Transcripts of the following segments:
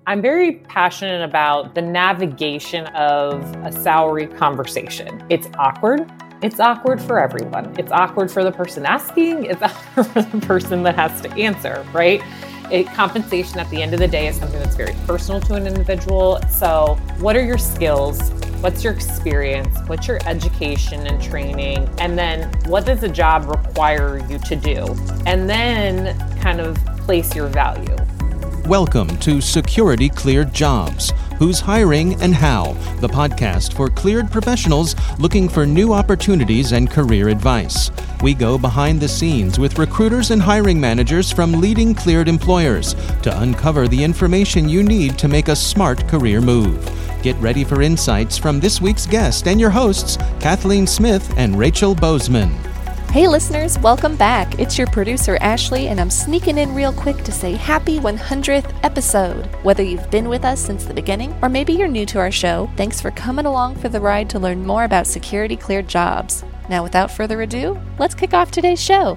I'm very passionate about the navigation of a salary conversation. It's awkward. It's awkward for everyone. It's awkward for the person asking. It's awkward for the person that has to answer, right? Compensation at the end of the day is something that's very personal to an individual. So what are your skills? What's your experience? What's your education and training? And then what does the job require you to do? And then kind of place your value. Welcome to Security Cleared Jobs, Who's Hiring and How, the podcast for cleared professionals looking for new opportunities and career advice. We go behind the scenes with recruiters and hiring managers from leading cleared employers to uncover the information you need to make a smart career move. Get ready for insights from this week's guest and your hosts, Kathleen Smith and Rachel Bozeman. Hey listeners, welcome back. It's your producer Ashley, and I'm sneaking in real quick to say happy 100th episode. Whether you've been with us since the beginning, or maybe you're new to our show, thanks for coming along for the ride to learn more about security cleared jobs. Now, without further ado, let's kick off today's show.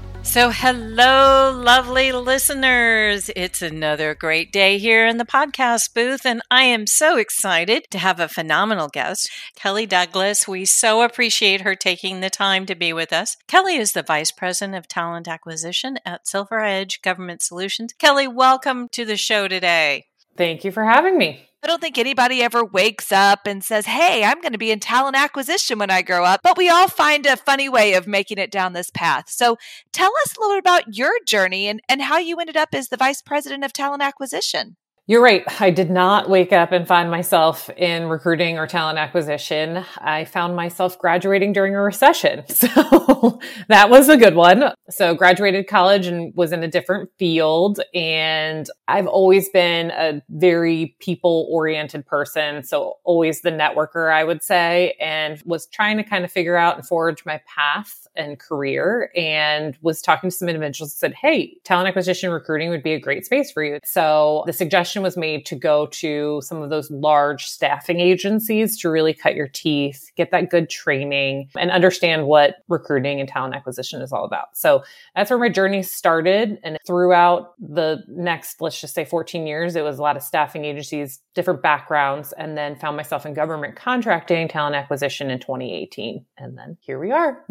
So hello, lovely listeners. It's another great day here in the podcast booth, and I am so excited to have a phenomenal guest, Kelly Douglas. We so appreciate her taking the time to be with us. Kelly is the Vice President of Talent Acquisition at Silver Edge Government Solutions. Kelly, welcome to the show today. Thank you for having me. I don't think anybody ever wakes up and says, hey, I'm going to be in talent acquisition when I grow up, but we all find a funny way of making it down this path. So tell us a little bit about your journey and how you ended up as the Vice President of Talent Acquisition. You're right. I did not wake up and find myself in recruiting or talent acquisition. I found myself graduating during a recession. So that was a good one. So graduated college and was in a different field. And I've always been a very people-oriented person. So always the networker, I would say, and was trying to kind of figure out and forge my path and career, and was talking to some individuals that said, hey, talent acquisition recruiting would be a great space for you. So the suggestion was made to go to some of those large staffing agencies to really cut your teeth, get that good training, and understand what recruiting and talent acquisition is all about. So that's where my journey started. And throughout the next, let's just say 14 years, it was a lot of staffing agencies, different backgrounds, and then found myself in government contracting, talent acquisition in 2018. And then here we are.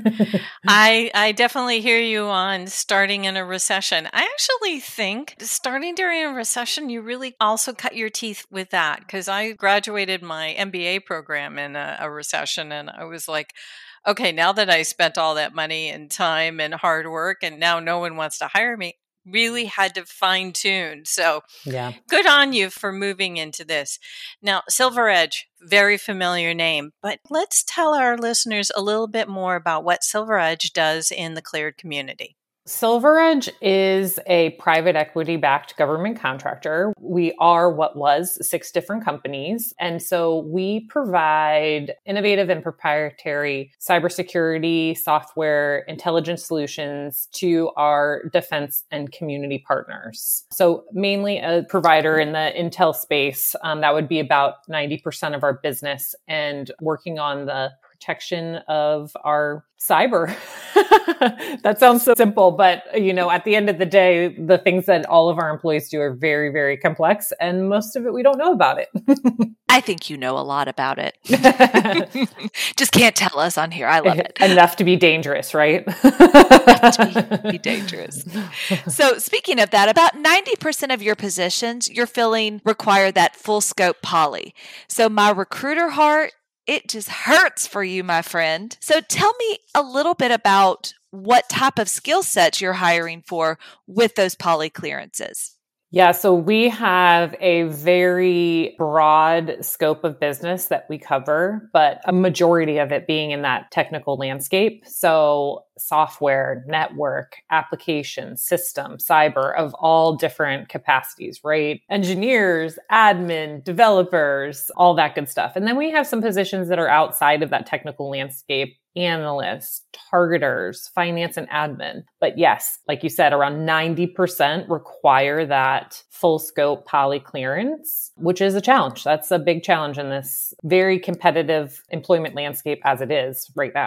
I definitely hear you on starting in a recession. I actually think starting during a recession, you really also cut your teeth with that, because I graduated my MBA program in a recession, and I was like, okay, now that I spent all that money and time and hard work and now no one wants to hire me, really had to fine tune. So yeah, good on you for moving into this. Now, Silver Edge, very familiar name, but let's tell our listeners a little bit more about what Silver Edge does in the cleared community. Silver Edge is a private equity-backed government contractor. We are what was 6 different companies. And so we provide innovative and proprietary cybersecurity, software, intelligence solutions to our defense and community partners. So mainly a provider in the intel space. That would be about 90% of our business, and working on the protection of our cyber. That sounds so simple, but at the end of the day, the things that all of our employees do are very, very complex, and most of it we don't know about it. I think you know a lot about it. Just can't tell us on here. I love it. Enough to be dangerous, right? Enough to be dangerous. So speaking of that, about 90% of your positions you're filling require that full scope poly. So my recruiter heart, it just hurts for you, my friend. So tell me a little bit about what type of skill sets you're hiring for with those poly clearances. Yeah, so we have a very broad scope of business that we cover, but a majority of it being in that technical landscape. So software, network, application, system, cyber of all different capacities, right? Engineers, admin, developers, all that good stuff. And then we have some positions that are outside of that technical landscape: analysts, targeters, finance and admin. But yes, like you said, around 90% require that full scope poly clearance, which is a challenge. That's a big challenge in this very competitive employment landscape as it is right now.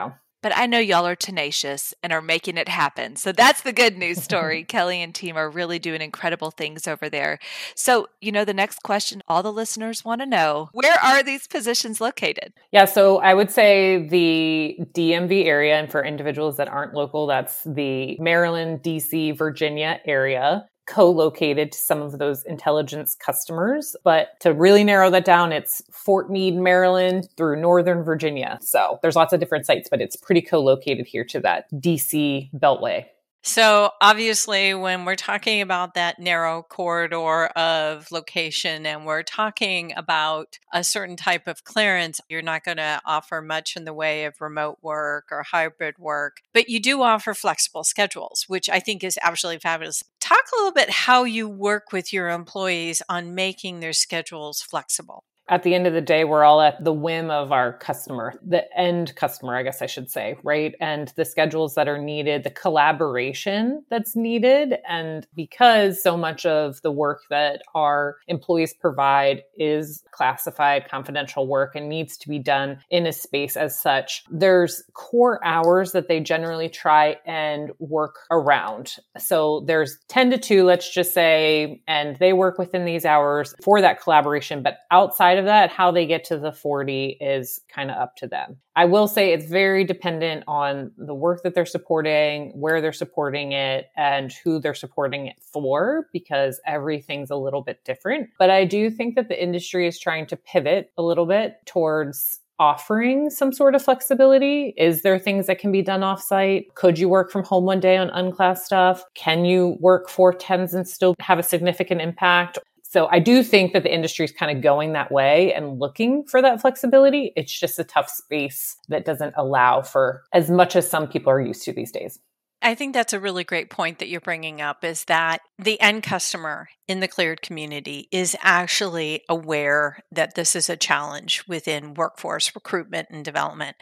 but I know y'all are tenacious and are making it happen. So that's the good news story. Kelly and team are really doing incredible things over there. So, the next question all the listeners want to know, where are these positions located? Yeah, so I would say the DMV area, and for individuals that aren't local, that's the Maryland, DC, Virginia area, co-located to some of those intelligence customers. But to really narrow that down, it's Fort Meade, Maryland through Northern Virginia. So there's lots of different sites, but it's pretty co-located here to that DC Beltway. So obviously, when we're talking about that narrow corridor of location and we're talking about a certain type of clearance, you're not going to offer much in the way of remote work or hybrid work, but you do offer flexible schedules, which I think is absolutely fabulous. Talk a little bit how you work with your employees on making their schedules flexible. At the end of the day, we're all at the whim of our customer, the end customer, I guess I should say, right? And the schedules that are needed, the collaboration that's needed. And because so much of the work that our employees provide is classified, confidential work and needs to be done in a space as such, there's core hours that they generally try and work around. So there's 10 to 2, let's just say, and they work within these hours for that collaboration. But outside of that, how they get to the 40 is kind of up to them. I will say it's very dependent on the work that they're supporting, where they're supporting it, and who they're supporting it for, because everything's a little bit different. But I do think that the industry is trying to pivot a little bit towards offering some sort of flexibility. Is there things that can be done offsite? Could you work from home one day on unclass stuff? Can you work 4/10s and still have a significant impact? So I do think that the industry is kind of going that way and looking for that flexibility. It's just a tough space that doesn't allow for as much as some people are used to these days. I think that's a really great point that you're bringing up, is that the end customer in the cleared community is actually aware that this is a challenge within workforce recruitment and development.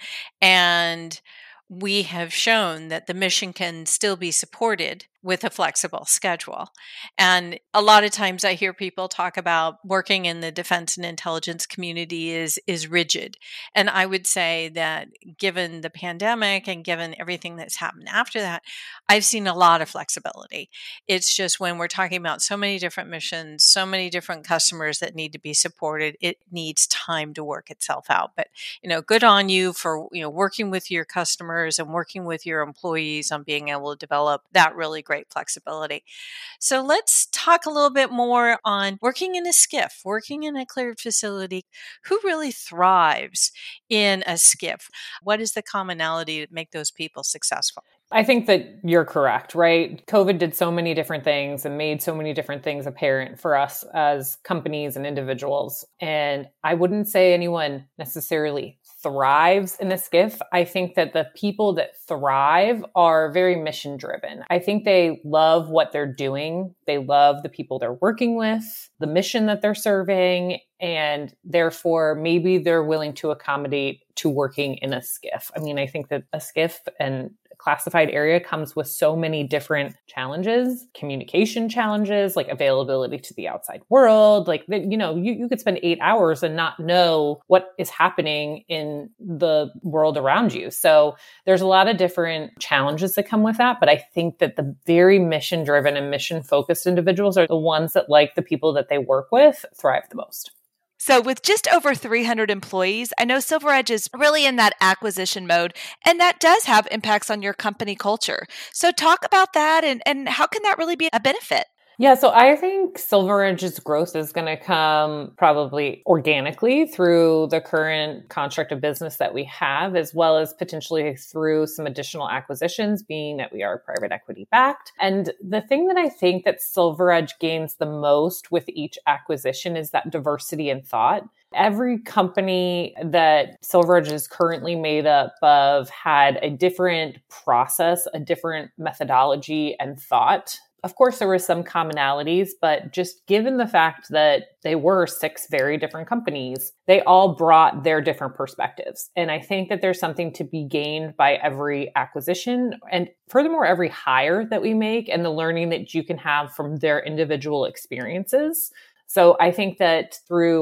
And we have shown that the mission can still be supported with a flexible schedule. And a lot of times I hear people talk about working in the defense and intelligence community is rigid. And I would say that given the pandemic and given everything that's happened after that, I've seen a lot of flexibility. It's just when we're talking about so many different missions, so many different customers that need to be supported, it needs time to work itself out. But, good on you for, working with your customers and working with your employees on being able to develop that really great flexibility. So let's talk a little bit more on working in a SCIF, working in a cleared facility. Who really thrives in a SCIF? What is the commonality to make those people successful? I think that you're correct, right? COVID did so many different things and made so many different things apparent for us as companies and individuals. And I wouldn't say anyone necessarily thrives in a SCIF. I think that the people that thrive are very mission driven. I think they love what they're doing. They love the people they're working with, the mission that they're serving, and therefore maybe they're willing to accommodate to working in a SCIF. I mean, I think that a SCIF and classified area comes with so many different challenges, communication challenges, like availability to the outside world. Like, you could spend 8 hours and not know what is happening in the world around you. So there's a lot of different challenges that come with that. But I think that the very mission driven and mission focused individuals are the ones that, like the people that they work with, thrive the most. So with just over 300 employees, I know SilverEdge is really in that acquisition mode, and that does have impacts on your company culture. So talk about that and how can that really be a benefit? Yeah, so I think SilverEdge's growth is going to come probably organically through the current construct of business that we have, as well as potentially through some additional acquisitions, being that we are private equity backed. And the thing that I think that SilverEdge gains the most with each acquisition is that diversity in thought. Every company that SilverEdge is currently made up of had a different process, a different methodology and thought. Of course, there were some commonalities, but just given the fact that they were 6 very different companies, they all brought their different perspectives. And I think that there's something to be gained by every acquisition and furthermore, every hire that we make and the learning that you can have from their individual experiences. So I think that through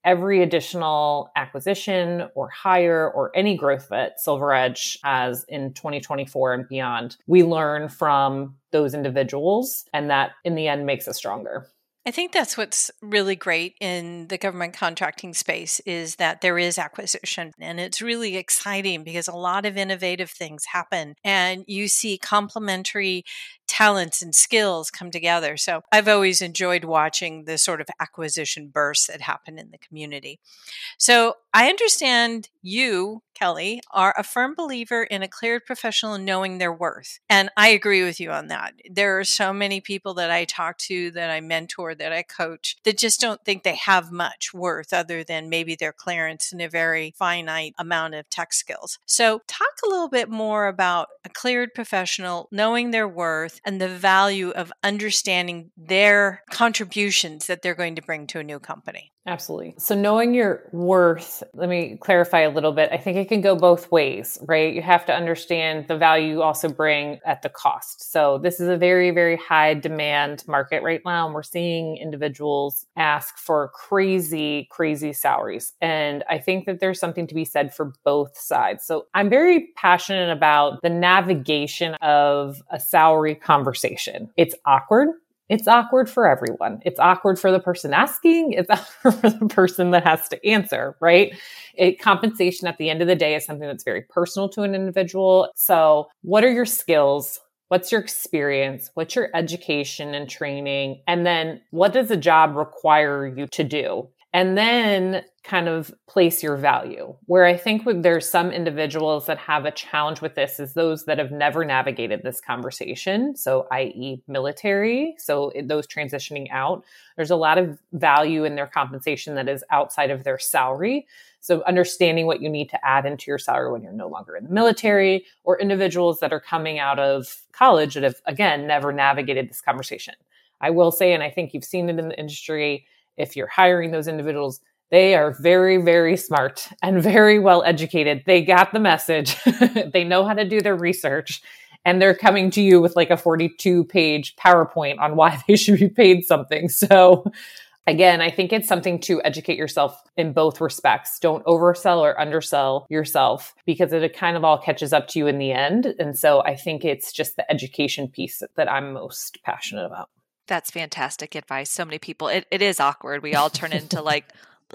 every additional acquisition or hire or any growth that Silver Edge has in 2024 and beyond, we learn from those individuals, and that in the end makes us stronger. I think that's what's really great in the government contracting space is that there is acquisition, and it's really exciting because a lot of innovative things happen and you see complementary talents and skills come together. So I've always enjoyed watching the sort of acquisition bursts that happen in the community. So I understand you, Kelly, are a firm believer in a cleared professional knowing their worth. And I agree with you on that. There are so many people that I talk to, that I mentor, that I coach, that just don't think they have much worth other than maybe their clearance and a very finite amount of tech skills. So talk a little bit more about a cleared professional knowing their worth and the value of understanding their contributions that they're going to bring to a new company. Absolutely. So knowing your worth, let me clarify a little bit. I think it can go both ways, right? You have to understand the value you also bring at the cost. So this is a very, very high demand market right now. And we're seeing individuals ask for crazy, crazy salaries. And I think that there's something to be said for both sides. So I'm very passionate about the navigation of a salary conversation. It's awkward. It's awkward for everyone. It's awkward for the person asking. It's awkward for the person that has to answer, right? Compensation at the end of the day is something that's very personal to an individual. So what are your skills? What's your experience? What's your education and training? And then what does a job require you to do? And then kind of place your value. Where I think there's some individuals that have a challenge with this is those that have never navigated this conversation. So i.e. military. So those transitioning out, there's a lot of value in their compensation that is outside of their salary. So understanding what you need to add into your salary when you're no longer in the military, or individuals that are coming out of college that have, again, never navigated this conversation. I will say, and I think you've seen it in the industry, if you're hiring those individuals, they are very, very smart and very well educated. They got the message. They know how to do their research, and they're coming to you with like a 42-page PowerPoint on why they should be paid something. So again, I think it's something to educate yourself in both respects. Don't oversell or undersell yourself, because it kind of all catches up to you in the end. And so I think it's just the education piece that I'm most passionate about. That's fantastic advice. So many people, it is awkward. We all turn into like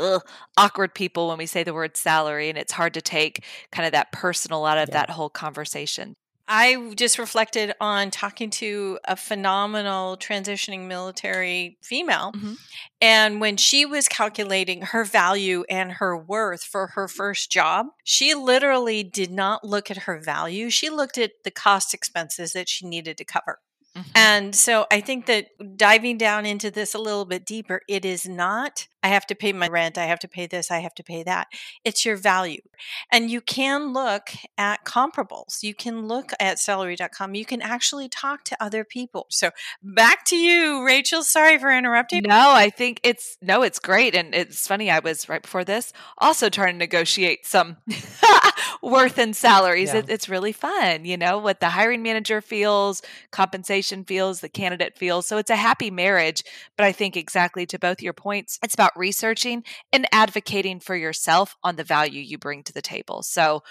awkward people when we say the word salary, and it's hard to take kind of that personal out of that whole conversation. I just reflected on talking to a phenomenal transitioning military female. Mm-hmm. And when she was calculating her value and her worth for her first job, she literally did not look at her value. She looked at the cost expenses that she needed to cover. Mm-hmm. And so I think that diving down into this a little bit deeper, it is not, I have to pay my rent, I have to pay this, I have to pay that. It's your value. And you can look at comparables. You can look at salary.com. You can actually talk to other people. So back to you, Rachel. Sorry for interrupting. No, I think it's great. And it's funny, I was right before this also trying to negotiate some worth and salaries. Yeah. It's really fun, what the hiring manager feels, compensation feels, the candidate feels. So it's a happy marriage. But I think exactly to both your points, it's about researching and advocating for yourself on the value you bring to the table. So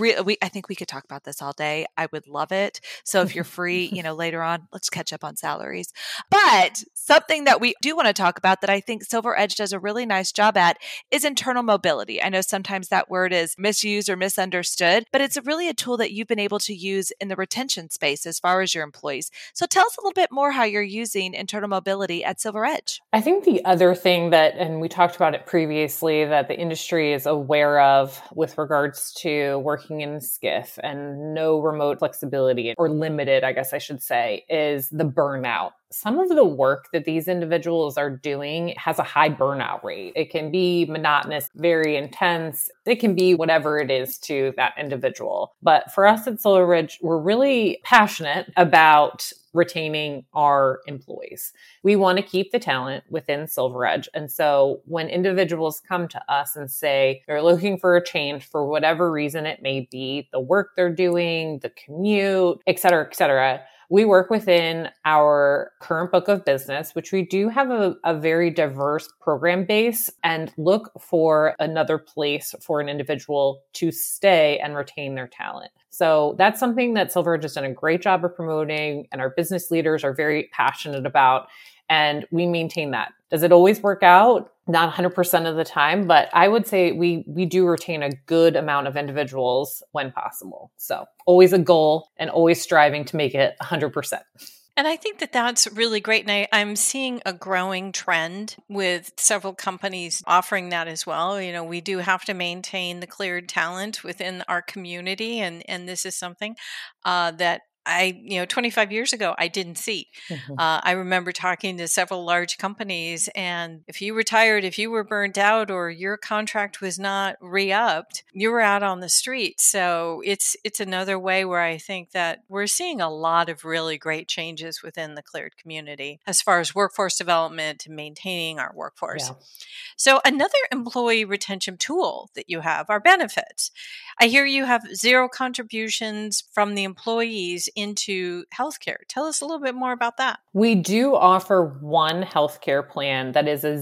I think we could talk about this all day. I would love it. So if you're free, later on, let's catch up on salaries. But something that we do want to talk about that I think Silver Edge does a really nice job at is internal mobility. I know sometimes that word is misused or misunderstood, but it's really a tool that you've been able to use in the retention space as far as your employees. So tell us a little bit more how you're using internal mobility at Silver Edge. I think the other thing that, and we talked about it previously, that the industry is aware of with regards to working in SCIF and no remote flexibility, or limited, I guess I should say, is the burnout. Some of the work that these individuals are doing has a high burnout rate. It can be monotonous, very intense. It can be whatever it is to that individual. But for us at Silver Ridge, we're really passionate about retaining our employees. We want to keep the talent within Silver Edge. And so when individuals come to us and say they're looking for a change for whatever reason it may be, the work they're doing, the commute, et cetera, We work within our current book of business, which we do have a very diverse program base, and look for another place for an individual to stay and retain their talent. So that's something that SilverEdge has done a great job of promoting, and our business leaders are very passionate about, and we maintain that. Does it always work out? Not 100% of the time, but I would say we do retain a good amount of individuals when possible. So always a goal and always striving to make it 100%. And I think that that's really great. And I'm seeing a growing trend with several companies offering that as well. You know, we do have to maintain the cleared talent within our community. And this is something that 25 years ago, I didn't see. Mm-hmm. I remember talking to several large companies, and if you retired, if you were burnt out or your contract was not re-upped, you were out on the street. So it's another way where I think that we're seeing a lot of really great changes within the cleared community as far as workforce development and maintaining our workforce. Yeah. So another employee retention tool that you have are benefits. I hear you have 0 contributions from the employees into healthcare. Tell us a little bit more about that. We do offer one healthcare plan that is a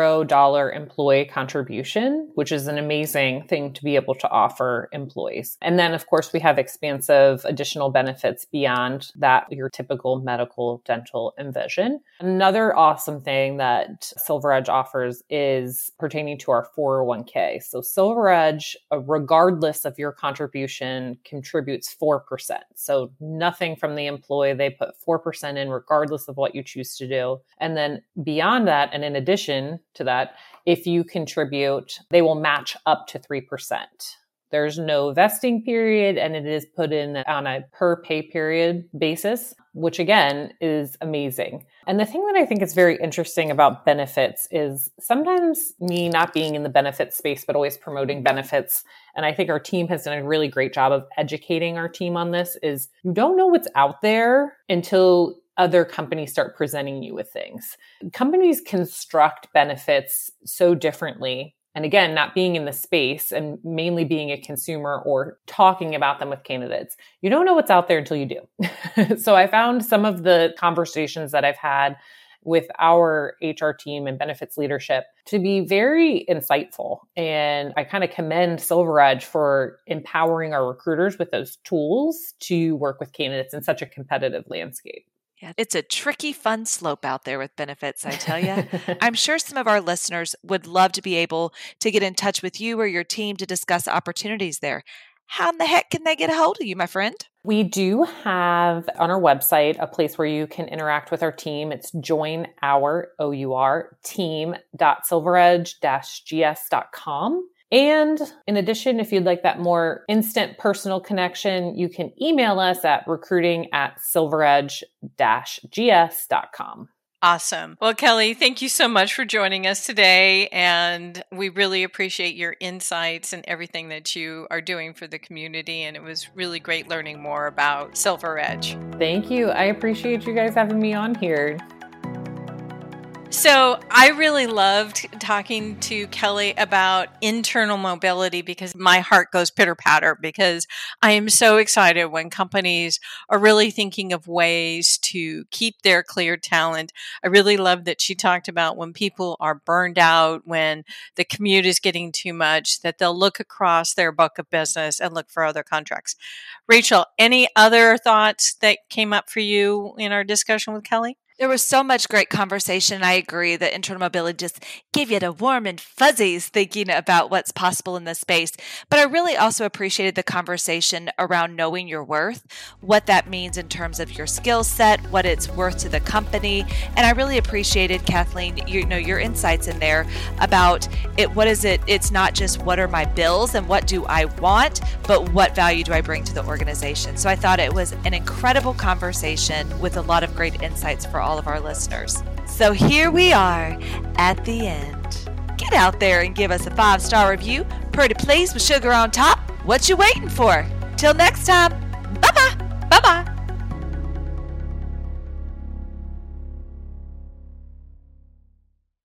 $0 employee contribution, which is an amazing thing to be able to offer employees. And then, of course, we have expansive additional benefits beyond that, your typical medical, dental, and vision. Another awesome thing that SilverEdge offers is pertaining to our 401k. So SilverEdge, regardless of your contribution, contributes 4%. So nothing from the employee. They put 4% in regardless of what you choose to do. And then beyond that, and in addition to that, if you contribute, they will match up to 3%. There's no vesting period, and it is put in on a per pay period basis, which again is amazing. And the thing that I think is very interesting about benefits is sometimes me not being in the benefits space, but always promoting benefits. And I think our team has done a really great job of educating our team on this, is you don't know what's out there until other companies start presenting you with things. Companies construct benefits so differently. And again, not being in the space and mainly being a consumer or talking about them with candidates, you don't know what's out there until you do. So I found some of the conversations that I've had with our HR team and benefits leadership to be very insightful. And I kind of commend SilverEdge for empowering our recruiters with those tools to work with candidates in such a competitive landscape. Yeah, it's a tricky, fun slope out there with benefits, I tell you. I'm sure some of our listeners would love to be able to get in touch with you or your team to discuss opportunities there. How in the heck can they get a hold of you, my friend? We do have on our website a place where you can interact with our team. It's join our team.silveredge-gs.com. And in addition, if you'd like that more instant personal connection, you can email us at recruiting@silveredge-gs.com. Awesome. Well, Kelly, thank you so much for joining us today. And we really appreciate your insights and everything that you are doing for the community. And it was really great learning more about SilverEdge. Thank you. I appreciate you guys having me on here. So I really loved talking to Kelly about internal mobility, because my heart goes pitter-patter, because I am so excited when companies are really thinking of ways to keep their cleared talent. I really love that she talked about when people are burned out, when the commute is getting too much, that they'll look across their book of business and look for other contracts. Rachel, any other thoughts that came up for you in our discussion with Kelly? There was so much great conversation. I agree that internal mobility just gave you the warm and fuzzies thinking about what's possible in this space. But I really also appreciated the conversation around knowing your worth, what that means in terms of your skill set, what it's worth to the company. And I really appreciated, Kathleen, your insights in there about it. What is it? It's not just what are my bills and what do I want, but what value do I bring to the organization? So I thought it was an incredible conversation with a lot of great insights for all of our listeners. So here we are at the end. Get out there and give us a 5-star review. Pretty please with sugar on top. What you waiting for? Till next time. Bye-bye. Bye-bye.